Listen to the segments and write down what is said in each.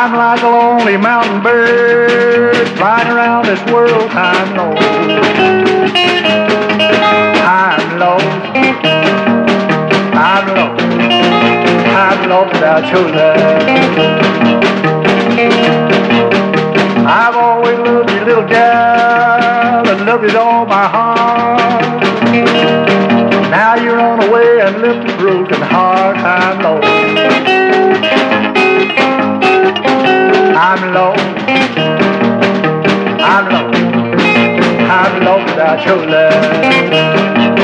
I'm like a lonely mountain bird flying around this world. I'm low. I'm low. I'm low. I'm low without your love. I've always loved you, little gal, and loved you with all my heart. Now you run away and left a broken heart. I'm low. I'm low. I'm low. I'm low without your love.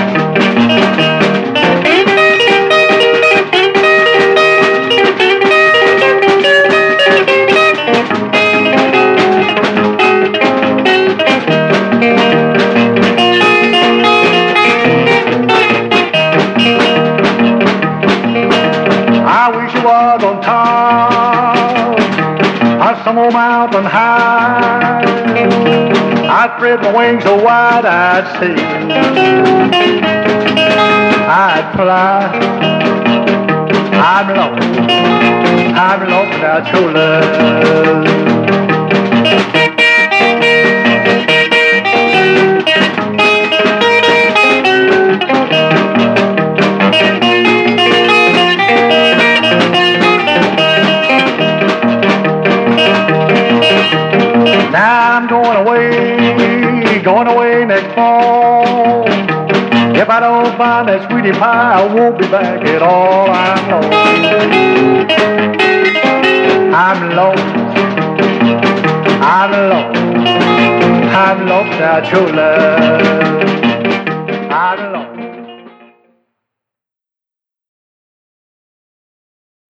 I wish you was on top of some old mountain high. I'd spread my wings so wide I'd see. I'd fly. I'm lost without your love. Now I'm going away next fall. If I don't find that sweetie pie, I won't be back at all. I'm lost. I'm lost. I'm lost. I'm lost without your love. I'm lost.